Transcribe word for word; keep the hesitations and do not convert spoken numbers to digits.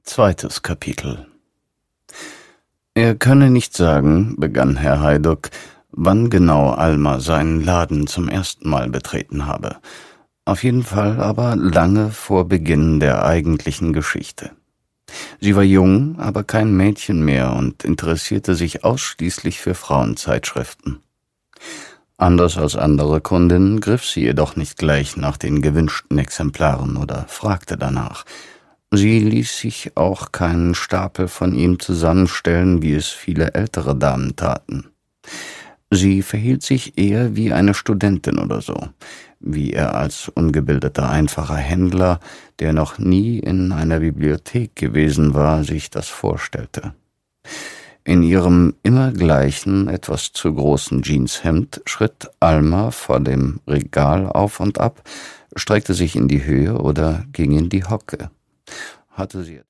Zweites Kapitel. Er könne nicht sagen, begann Herr Heiduck, wann genau Alma seinen Laden zum ersten Mal betreten habe. Auf jeden Fall aber lange vor Beginn der eigentlichen Geschichte. Sie war jung, aber kein Mädchen mehr und interessierte sich ausschließlich für Frauenzeitschriften. Anders als andere Kundinnen griff sie jedoch nicht gleich nach den gewünschten Exemplaren oder fragte danach. Sie ließ sich auch keinen Stapel von ihm zusammenstellen, wie es viele ältere Damen taten. Sie verhielt sich eher wie eine Studentin oder so, wie er als ungebildeter, einfacher Händler, der noch nie in einer Bibliothek gewesen war, sich das vorstellte. In ihrem immer gleichen, etwas zu großen Jeanshemd schritt Alma vor dem Regal auf und ab, streckte sich in die Höhe oder ging in die Hocke. Hatte sie